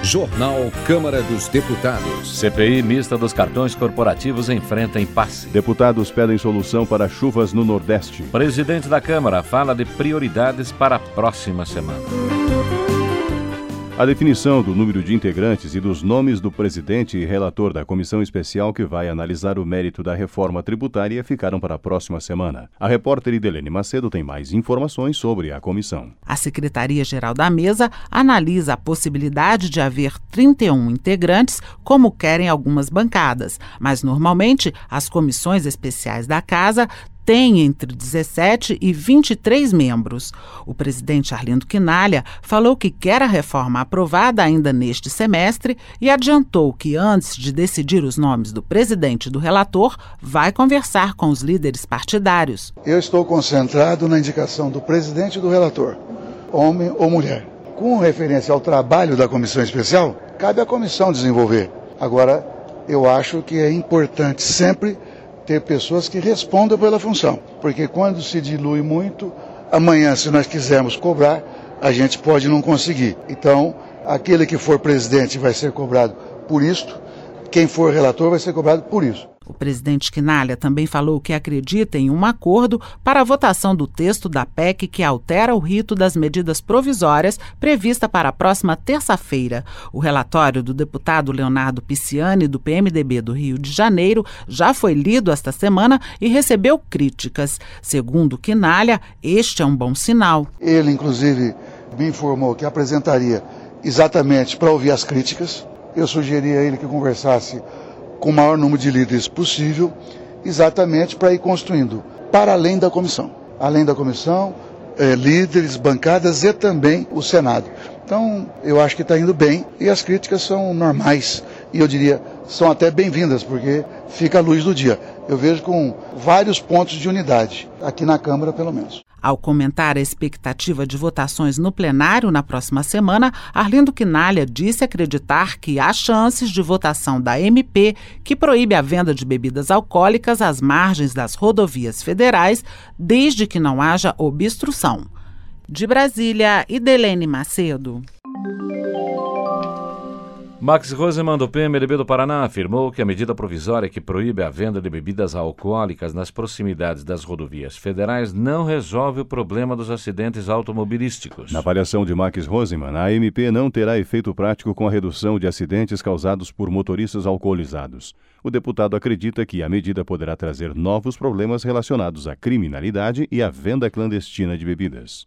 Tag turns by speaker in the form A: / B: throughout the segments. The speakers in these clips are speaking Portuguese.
A: Jornal Câmara dos Deputados.
B: CPI mista dos cartões corporativos enfrenta impasse.
C: Deputados pedem solução para chuvas no Nordeste.
B: Presidente da Câmara fala de prioridades para a próxima semana.
C: A definição do número de integrantes e dos nomes do presidente e relator da comissão especial que vai analisar o mérito da reforma tributária ficaram para a próxima semana. A repórter Idelene Macedo tem mais informações sobre a comissão.
D: A Secretaria-Geral da Mesa analisa a possibilidade de haver 31 integrantes, como querem algumas bancadas, mas normalmente as comissões especiais da Casa tem entre 17 e 23 membros. O presidente Arlindo Quinalha falou que quer a reforma aprovada ainda neste semestre e adiantou que, antes de decidir os nomes do presidente e do relator, vai conversar com os líderes partidários.
E: Eu estou concentrado na indicação do presidente e do relator, homem ou mulher. Com referência ao trabalho da comissão especial, cabe à comissão desenvolver. Agora, eu acho que é importante sempre ter pessoas que respondam pela função, porque quando se dilui muito, amanhã, se nós quisermos cobrar, a gente pode não conseguir. Então, aquele que for presidente vai ser cobrado por isto, quem for relator vai ser cobrado por isso.
D: O presidente Quinalha também falou que acredita em um acordo para a votação do texto da PEC que altera o rito das medidas provisórias prevista para a próxima terça-feira. O relatório do deputado Leonardo Pisciani, do PMDB do Rio de Janeiro, já foi lido esta semana e recebeu críticas. Segundo Quinalha, este é um bom sinal.
E: Ele, inclusive, me informou que apresentaria exatamente para ouvir as críticas. Eu sugeri a ele que conversasse com o maior número de líderes possível, exatamente para ir construindo para além da comissão. Além da comissão, líderes, bancadas e também o Senado. Então, eu acho que está indo bem e as críticas são normais e eu diria, são até bem-vindas, porque fica a luz do dia. Eu vejo com vários pontos de unidade, aqui na Câmara pelo menos.
D: Ao comentar a expectativa de votações no plenário na próxima semana, Arlindo Quinalha disse acreditar que há chances de votação da MP, que proíbe a venda de bebidas alcoólicas às margens das rodovias federais, desde que não haja obstrução. De Brasília, Idelene Macedo.
B: Max Rossemann, do PMDB do Paraná, afirmou que a medida provisória que proíbe a venda de bebidas alcoólicas nas proximidades das rodovias federais não resolve o problema dos acidentes automobilísticos.
C: Na avaliação de Max Rossemann, a MP não terá efeito prático com a redução de acidentes causados por motoristas alcoolizados. O deputado acredita que a medida poderá trazer novos problemas relacionados à criminalidade e à venda clandestina de bebidas.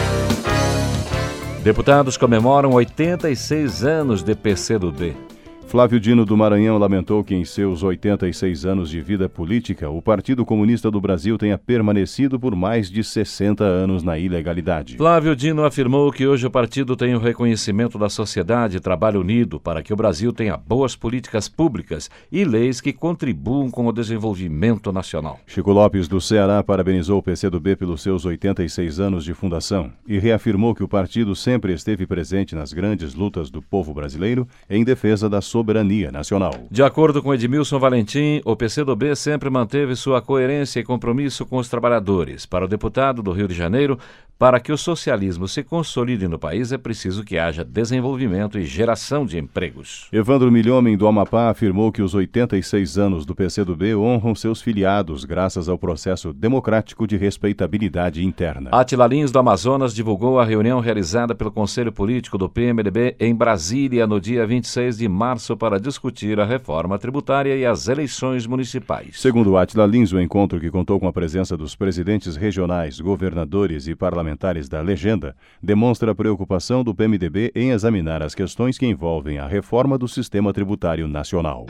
B: Deputados comemoram 86 anos de PCdoB.
C: Flávio Dino do Maranhão lamentou que em seus 86 anos de vida política, o Partido Comunista do Brasil tenha permanecido por mais de 60 anos na ilegalidade.
B: Flávio Dino afirmou que hoje o partido tem o reconhecimento da sociedade e trabalho unido para que o Brasil tenha boas políticas públicas e leis que contribuam com o desenvolvimento nacional.
C: Chico Lopes, do Ceará, parabenizou o PCdoB pelos seus 86 anos de fundação e reafirmou que o partido sempre esteve presente nas grandes lutas do povo brasileiro em defesa da soberania nacional.
B: De acordo com Edmilson Valentim, o PCdoB sempre manteve sua coerência e compromisso com os trabalhadores. Para o deputado do Rio de Janeiro, para que o socialismo se consolide no país é preciso que haja desenvolvimento e geração de empregos.
C: Evandro Milhomem, do Amapá, afirmou que os 86 anos do PCdoB honram seus filiados graças ao processo democrático de respeitabilidade interna.
B: Átila Lins, do Amazonas, divulgou a reunião realizada pelo Conselho Político do PMDB em Brasília no dia 26 de março para discutir a reforma tributária e as eleições municipais.
C: Segundo Átila Lins, o encontro, que contou com a presença dos presidentes regionais, governadores e parlamentares da legenda, demonstra a preocupação do PMDB em examinar as questões que envolvem a reforma do sistema tributário nacional.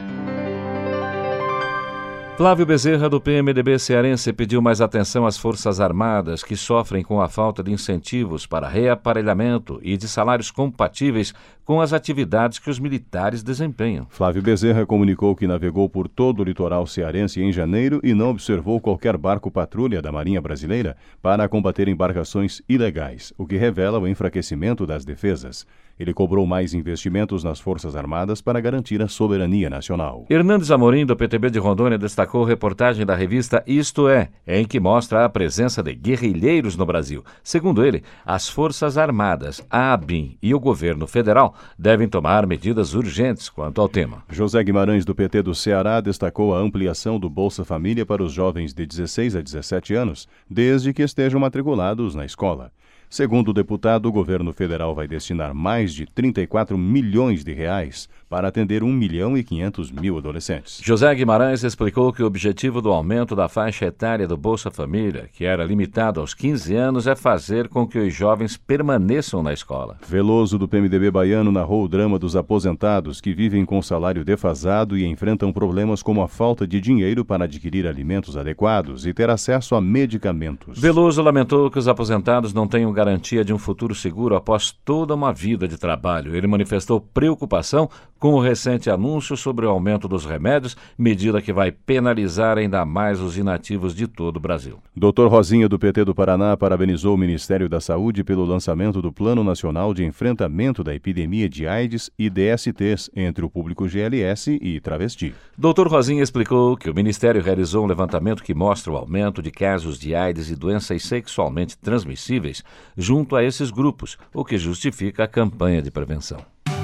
B: Flávio Bezerra, do PMDB cearense, pediu mais atenção às Forças Armadas, que sofrem com a falta de incentivos para reaparelhamento e de salários compatíveis com as atividades que os militares desempenham.
C: Flávio Bezerra comunicou que navegou por todo o litoral cearense em janeiro e não observou qualquer barco patrulha da Marinha Brasileira para combater embarcações ilegais, o que revela o enfraquecimento das defesas. Ele cobrou mais investimentos nas Forças Armadas para garantir a soberania nacional.
B: Hernandes Amorim, do PTB de Rondônia, destacou reportagem da revista Isto É, em que mostra a presença de guerrilheiros no Brasil. Segundo ele, as Forças Armadas, a ABIN e o governo federal devem tomar medidas urgentes quanto ao tema.
C: José Guimarães, do PT do Ceará, destacou a ampliação do Bolsa Família para os jovens de 16 a 17 anos, desde que estejam matriculados na escola. Segundo o deputado, o governo federal vai destinar mais de 34 milhões de reais para atender 1.500.000 adolescentes.
B: José Guimarães explicou que o objetivo do aumento da faixa etária do Bolsa Família, que era limitado aos 15 anos, é fazer com que os jovens permaneçam na escola.
C: Veloso, do PMDB baiano, narrou o drama dos aposentados que vivem com salário defasado e enfrentam problemas como a falta de dinheiro para adquirir alimentos adequados e ter acesso a medicamentos.
B: Veloso lamentou que os aposentados não tenham garantia de um futuro seguro após toda uma vida de trabalho. Ele manifestou preocupação com o recente anúncio sobre o aumento dos remédios, medida que vai penalizar ainda mais os inativos de todo o Brasil.
C: Dr. Rosinha, do PT do Paraná, parabenizou o Ministério da Saúde pelo lançamento do Plano Nacional de Enfrentamento da Epidemia de AIDS e DSTs entre o público GLS e travesti.
B: Dr. Rosinha explicou que o Ministério realizou um levantamento que mostra o aumento de casos de AIDS e doenças sexualmente transmissíveis junto a esses grupos, o que justifica a campanha de prevenção.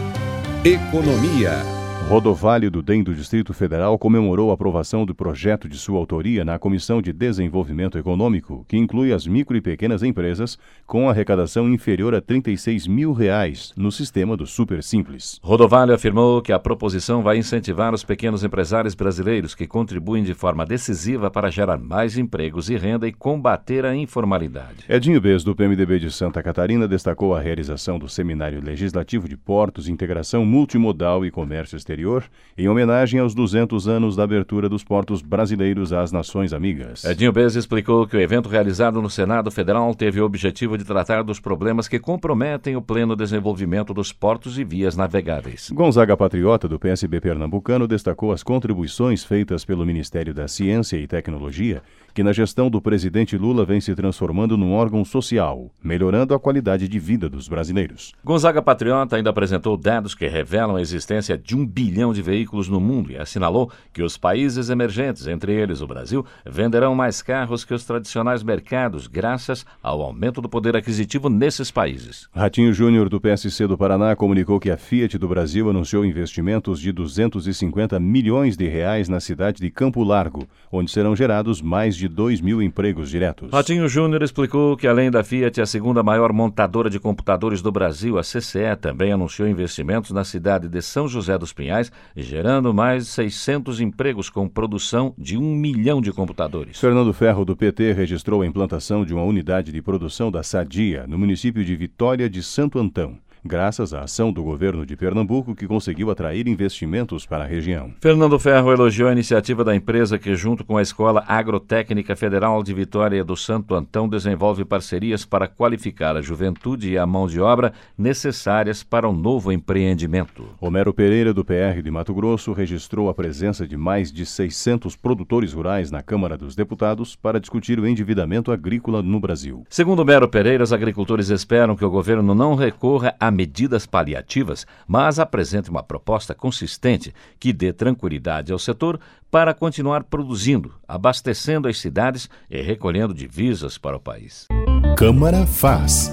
A: Economia.
C: Rodovalho do DEM do Distrito Federal comemorou a aprovação do projeto de sua autoria na Comissão de Desenvolvimento Econômico, que inclui as micro e pequenas empresas com arrecadação inferior a R$ 36 mil no sistema do Super Simples.
B: Rodovalho afirmou que a proposição vai incentivar os pequenos empresários brasileiros que contribuem de forma decisiva para gerar mais empregos e renda e combater a informalidade.
C: Edinho Bez, do PMDB de Santa Catarina, destacou a realização do Seminário Legislativo de Portos, Integração Multimodal e Comércio Exterior, em homenagem aos 200 anos da abertura dos portos brasileiros às Nações Amigas.
B: Edinho Bez explicou que o evento realizado no Senado Federal teve o objetivo de tratar dos problemas que comprometem o pleno desenvolvimento dos portos e vias navegáveis.
C: Gonzaga Patriota, do PSB pernambucano, destacou as contribuições feitas pelo Ministério da Ciência e Tecnologia, que na gestão do presidente Lula vem se transformando num órgão social, melhorando a qualidade de vida dos brasileiros.
B: Gonzaga Patriota ainda apresentou dados que revelam a existência de 1 bilhão de veículos no mundo e assinalou que os países emergentes, entre eles o Brasil, venderão mais carros que os tradicionais mercados, graças ao aumento do poder aquisitivo nesses países.
C: Ratinho Júnior, do PSC do Paraná, comunicou que a Fiat do Brasil anunciou investimentos de 250 milhões de reais na cidade de Campo Largo, onde serão gerados mais de 2 mil empregos diretos.
B: Ratinho Júnior explicou que, além da Fiat, a segunda maior montadora de computadores do Brasil, a CCE, também anunciou investimentos na cidade de São José dos Pinhais, gerando mais de 600 empregos com produção de 1 milhão de computadores.
C: Fernando Ferro, do PT, registrou a implantação de uma unidade de produção da Sadia no município de Vitória de Santo Antão, graças à ação do governo de Pernambuco, que conseguiu atrair investimentos para a região.
B: Fernando Ferro elogiou a iniciativa da empresa que, junto com a Escola Agrotécnica Federal de Vitória do Santo Antão, desenvolve parcerias para qualificar a juventude e a mão de obra necessárias para um novo empreendimento.
C: Homero Pereira, do PR de Mato Grosso, registrou a presença de mais de 600 produtores rurais na Câmara dos Deputados para discutir o endividamento agrícola no Brasil.
B: Segundo Homero Pereira, os agricultores esperam que o governo não recorra a medidas paliativas, mas apresente uma proposta consistente que dê tranquilidade ao setor para continuar produzindo, abastecendo as cidades e recolhendo divisas para o país.
A: Câmara faz.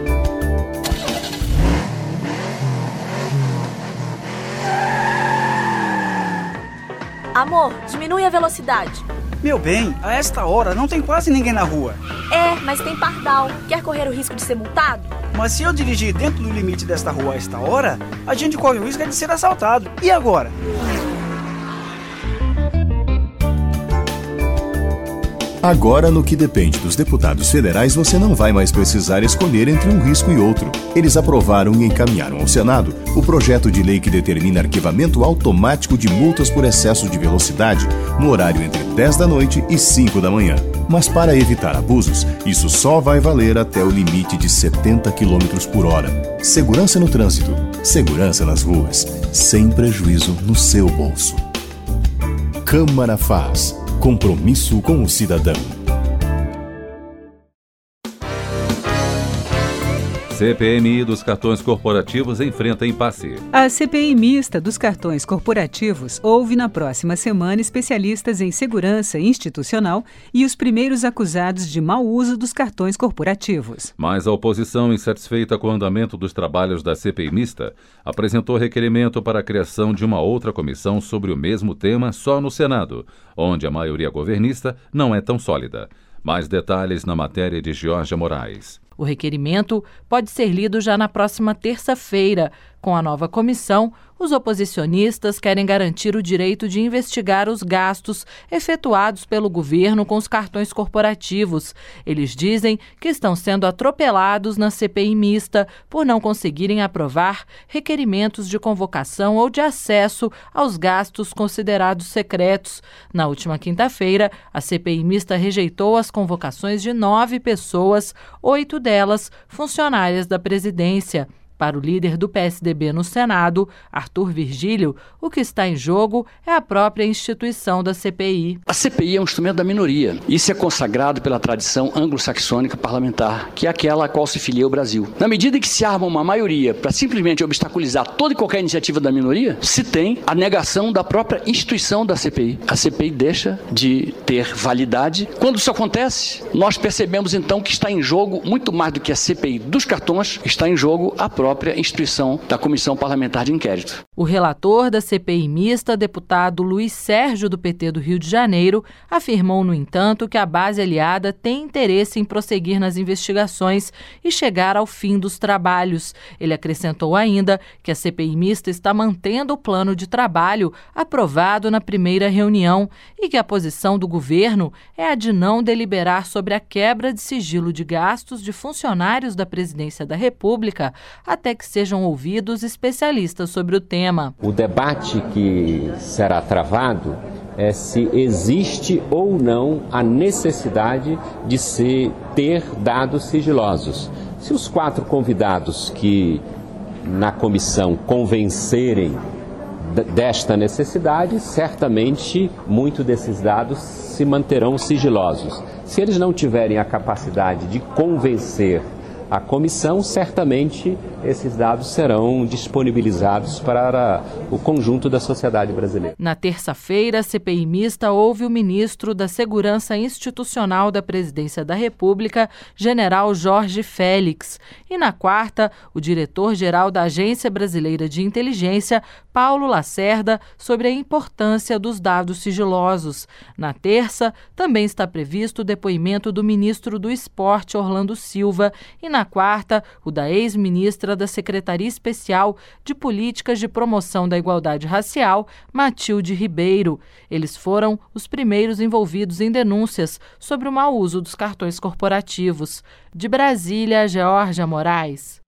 F: Amor, diminui a velocidade.
G: Meu bem, a esta hora não tem quase ninguém na rua.
F: É, mas tem pardal. Quer correr o risco de ser multado?
G: Mas se eu dirigir dentro do limite desta rua a esta hora, a gente corre o risco de ser assaltado. E agora?
A: Agora, no que depende dos deputados federais, você não vai mais precisar escolher entre um risco e outro. Eles aprovaram e encaminharam ao Senado o projeto de lei que determina arquivamento automático de multas por excesso de velocidade no horário entre 10 da noite e 5 da manhã. Mas para evitar abusos, isso só vai valer até o limite de 70 km por hora. Segurança no trânsito, segurança nas ruas, sem prejuízo no seu bolso. Câmara faz. Compromisso com o cidadão.
H: CPMI dos cartões corporativos enfrenta impasse.
I: A CPI mista dos cartões corporativos ouve na próxima semana especialistas em segurança institucional e os primeiros acusados de mau uso dos cartões corporativos.
H: Mas a oposição, insatisfeita com o andamento dos trabalhos da CPI mista, apresentou requerimento para a criação de uma outra comissão sobre o mesmo tema só no Senado, onde a maioria governista não é tão sólida. Mais detalhes na matéria de Georgia Moraes.
J: O requerimento pode ser lido já na próxima terça-feira. Com a nova comissão, os oposicionistas querem garantir o direito de investigar os gastos efetuados pelo governo com os cartões corporativos. Eles dizem que estão sendo atropelados na CPI mista por não conseguirem aprovar requerimentos de convocação ou de acesso aos gastos considerados secretos. Na última quinta-feira, a CPI mista rejeitou as convocações de 9 pessoas, 8 delas funcionárias da presidência. Para o líder do PSDB no Senado, Arthur Virgílio, o que está em jogo é a própria instituição da CPI.
K: A CPI é um instrumento da minoria. Isso é consagrado pela tradição anglo-saxônica parlamentar, que é aquela a qual se filia o Brasil. Na medida em que se arma uma maioria para simplesmente obstaculizar toda e qualquer iniciativa da minoria, se tem a negação da própria instituição da CPI. A CPI deixa de ter validade. Quando isso acontece, nós percebemos então que está em jogo, muito mais do que a CPI dos cartões, está em jogo a própria instituição da Comissão Parlamentar de Inquérito.
J: O relator da CPI mista, deputado Luiz Sérgio, do PT do Rio de Janeiro, afirmou, no entanto, que a base aliada tem interesse em prosseguir nas investigações e chegar ao fim dos trabalhos. Ele acrescentou ainda que a CPI mista está mantendo o plano de trabalho aprovado na primeira reunião e que a posição do governo é a de não deliberar sobre a quebra de sigilo de gastos de funcionários da Presidência da República até que sejam ouvidos especialistas sobre o tema.
L: O debate que será travado é se existe ou não a necessidade de ter dados sigilosos. Se os 4 convidados que na comissão convencerem desta necessidade, certamente muitos desses dados se manterão sigilosos. Se eles não tiverem a capacidade de convencer a comissão, certamente esses dados serão disponibilizados para o conjunto da sociedade brasileira.
J: Na terça-feira, a CPI mista ouve o ministro da Segurança Institucional da Presidência da República, general Jorge Félix. E na quarta, o diretor-geral da Agência Brasileira de Inteligência, Paulo Lacerda, sobre a importância dos dados sigilosos. Na terça, também está previsto o depoimento do ministro do Esporte, Orlando Silva, e na quarta, o da ex-ministra da Secretaria Especial de Políticas de Promoção da Igualdade Racial, Matilde Ribeiro. Eles foram os primeiros envolvidos em denúncias sobre o mau uso dos cartões corporativos. De Brasília, Georgia Moraes.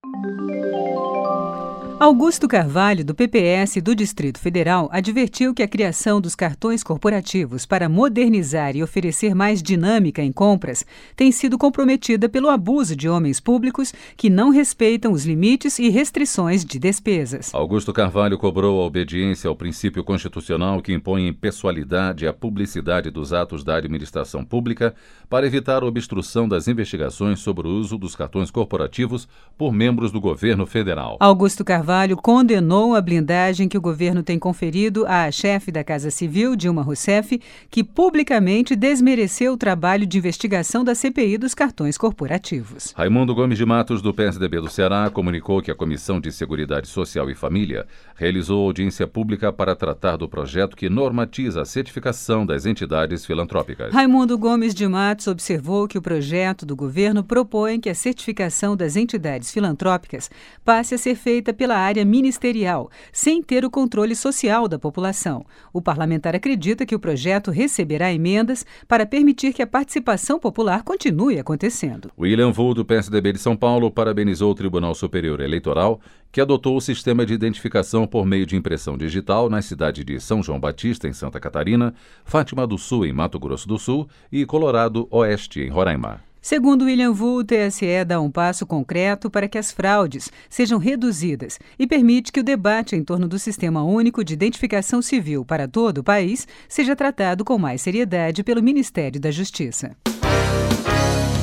I: Augusto Carvalho, do PPS do Distrito Federal, advertiu que a criação dos cartões corporativos para modernizar e oferecer mais dinâmica em compras tem sido comprometida pelo abuso de homens públicos que não respeitam os limites e restrições de despesas.
H: Augusto Carvalho cobrou a obediência ao princípio constitucional que impõe impessoalidade e a publicidade dos atos da administração pública para evitar a obstrução das investigações sobre o uso dos cartões corporativos por membros do governo federal.
I: Augusto Carvalho condenou a blindagem que o governo tem conferido à chefe da Casa Civil, Dilma Rousseff, que publicamente desmereceu o trabalho de investigação da CPI dos cartões corporativos.
H: Raimundo Gomes de Matos, do PSDB do Ceará, comunicou que a Comissão de Seguridade Social e Família realizou audiência pública para tratar do projeto que normatiza a certificação das entidades filantrópicas.
I: Raimundo Gomes de Matos observou que o projeto do governo propõe que a certificação das entidades filantrópicas passe a ser feita pela área ministerial, sem ter o controle social da população. O parlamentar acredita que o projeto receberá emendas para permitir que a participação popular continue acontecendo.
H: William Vu, do PSDB de São Paulo, parabenizou o Tribunal Superior Eleitoral, que adotou o sistema de identificação por meio de impressão digital nas cidades de São João Batista, em Santa Catarina, Fátima do Sul, em Mato Grosso do Sul, e Colorado Oeste, em Roraima.
I: Segundo William Vu, o TSE dá um passo concreto para que as fraudes sejam reduzidas e permite que o debate em torno do Sistema Único de Identificação Civil para todo o país seja tratado com mais seriedade pelo Ministério da Justiça.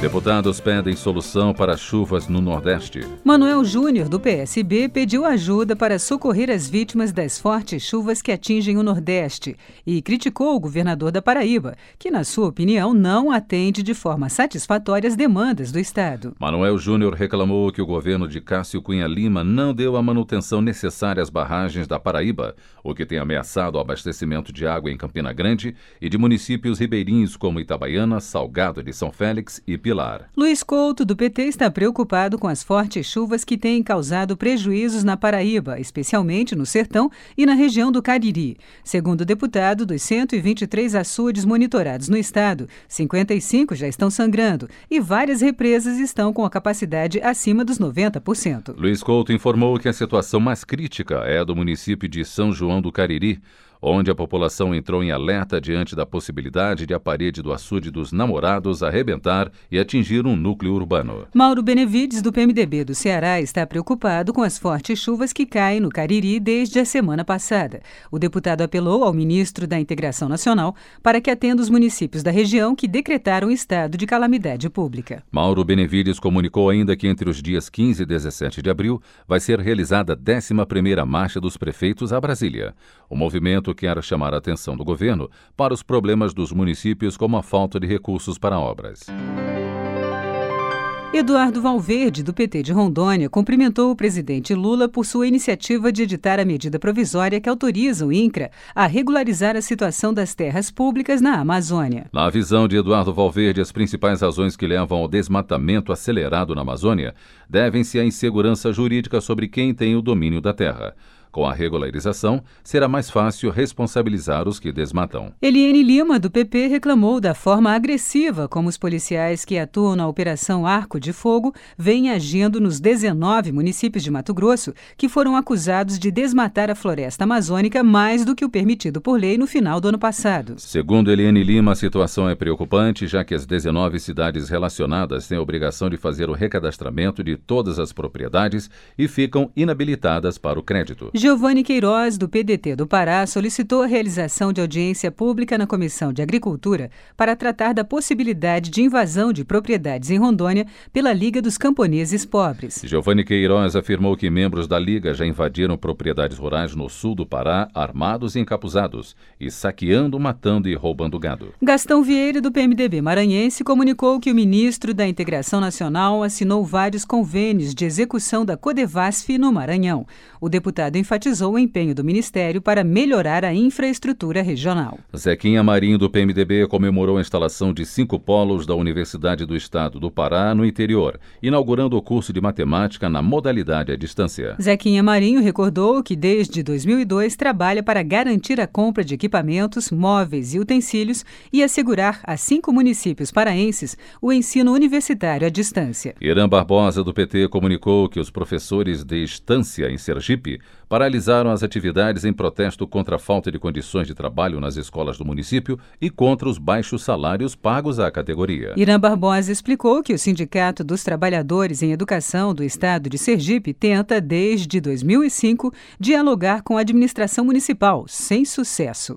H: Deputados pedem solução para chuvas no Nordeste.
I: Manuel Júnior, do PSB, pediu ajuda para socorrer as vítimas das fortes chuvas que atingem o Nordeste e criticou o governador da Paraíba, que, na sua opinião, não atende de forma satisfatória as demandas do Estado.
H: Manuel Júnior reclamou que o governo de Cássio Cunha Lima não deu a manutenção necessária às barragens da Paraíba, o que tem ameaçado o abastecimento de água em Campina Grande e de municípios ribeirinhos como Itabaiana, Salgado de São Félix e Pilar.
I: Luiz Couto, do PT, está preocupado com as fortes chuvas que têm causado prejuízos na Paraíba, especialmente no Sertão e na região do Cariri. Segundo o deputado, dos 123 açudes monitorados no estado, 55 já estão sangrando e várias represas estão com a capacidade acima dos 90%.
H: Luiz Couto informou que a situação mais crítica é a do município de São João do Cariri, onde a população entrou em alerta diante da possibilidade de a parede do açude dos Namorados arrebentar e atingir um núcleo urbano.
I: Mauro Benevides, do PMDB do Ceará, está preocupado com as fortes chuvas que caem no Cariri desde a semana passada. O deputado apelou ao ministro da Integração Nacional para que atenda os municípios da região que decretaram estado de calamidade pública.
H: Mauro Benevides comunicou ainda que entre os dias 15 e 17 de abril vai ser realizada a 11ª Marcha dos Prefeitos a Brasília. O movimento quer chamar a atenção do governo para os problemas dos municípios, como a falta de recursos para obras.
I: Eduardo Valverde, do PT de Rondônia, cumprimentou o presidente Lula por sua iniciativa de editar a medida provisória que autoriza o INCRA a regularizar a situação das terras públicas na Amazônia.
H: Na visão de Eduardo Valverde, as principais razões que levam ao desmatamento acelerado na Amazônia devem-se à insegurança jurídica sobre quem tem o domínio da terra. Com a regularização, será mais fácil responsabilizar os que desmatam.
I: Eliane Lima, do PP, reclamou da forma agressiva como os policiais que atuam na Operação Arco de Fogo vêm agindo nos 19 municípios de Mato Grosso que foram acusados de desmatar a floresta amazônica mais do que o permitido por lei no final do ano passado.
H: Segundo Eliane Lima, a situação é preocupante, já que as 19 cidades relacionadas têm a obrigação de fazer o recadastramento de todas as propriedades e ficam inabilitadas para o crédito.
I: Giovanni Queiroz, do PDT do Pará, solicitou a realização de audiência pública na Comissão de Agricultura para tratar da possibilidade de invasão de propriedades em Rondônia pela Liga dos Camponeses Pobres.
H: Giovanni Queiroz afirmou que membros da Liga já invadiram propriedades rurais no sul do Pará, armados e encapuzados, e saqueando, matando e roubando gado.
I: Gastão Vieira, do PMDB maranhense, comunicou que o ministro da Integração Nacional assinou vários convênios de execução da Codevasf no Maranhão. O deputado enfatizou o empenho do Ministério para melhorar a infraestrutura regional.
H: Zequinha Marinho, do PMDB, comemorou a instalação de 5 polos da Universidade do Estado do Pará no interior, inaugurando o curso de matemática na modalidade à distância.
I: Zequinha Marinho recordou que desde 2002 trabalha para garantir a compra de equipamentos, móveis e utensílios e assegurar a 5 municípios paraenses o ensino universitário à distância.
H: Irã Barbosa, do PT, comunicou que os professores de Estância, em Sergipe, paralisaram as atividades em protesto contra a falta de condições de trabalho nas escolas do município e contra os baixos salários pagos à categoria.
I: Irã Barbosa explicou que o Sindicato dos Trabalhadores em Educação do Estado de Sergipe tenta, desde 2005, dialogar com a administração municipal, sem sucesso.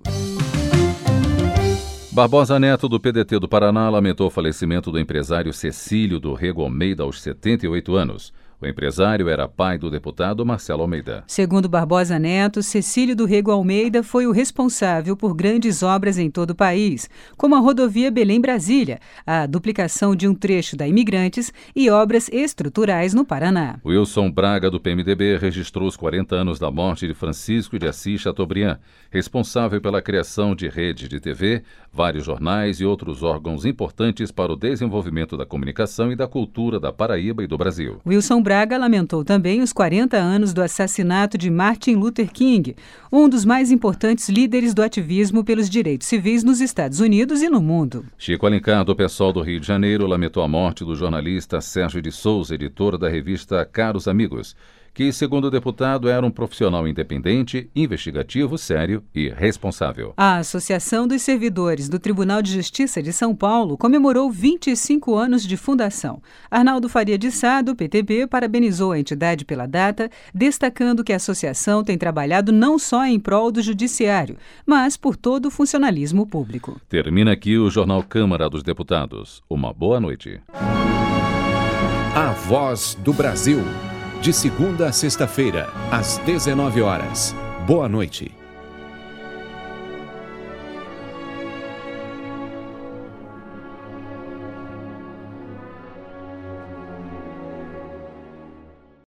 H: Barbosa Neto, do PDT do Paraná, lamentou o falecimento do empresário Cecílio do Rego Almeida aos 78 anos. O empresário era pai do deputado Marcelo Almeida.
I: Segundo Barbosa Neto, Cecílio do Rego Almeida foi o responsável por grandes obras em todo o país, como a rodovia Belém-Brasília, a duplicação de um trecho da Imigrantes e obras estruturais no Paraná.
H: Wilson Braga, do PMDB, registrou os 40 anos da morte de Francisco de Assis Chateaubriand, responsável pela criação de rede de TV, vários jornais e outros órgãos importantes para o desenvolvimento da comunicação e da cultura da Paraíba e do Brasil.
I: Wilson Braga lamentou também os 40 anos do assassinato de Martin Luther King, um dos mais importantes líderes do ativismo pelos direitos civis nos Estados Unidos e no mundo.
H: Chico Alencar, do PSOL do Rio de Janeiro, lamentou a morte do jornalista Sérgio de Souza, editor da revista Caros Amigos, que, segundo o deputado, era um profissional independente, investigativo, sério e responsável.
I: A Associação dos Servidores do Tribunal de Justiça de São Paulo comemorou 25 anos de fundação. Arnaldo Faria de Sá, do PTB, parabenizou a entidade pela data, destacando que a associação tem trabalhado não só em prol do judiciário, mas por todo o funcionalismo público.
H: Termina aqui o Jornal Câmara dos Deputados. Uma boa noite.
M: A Voz do Brasil. De segunda a sexta-feira, às 19 horas. Boa noite.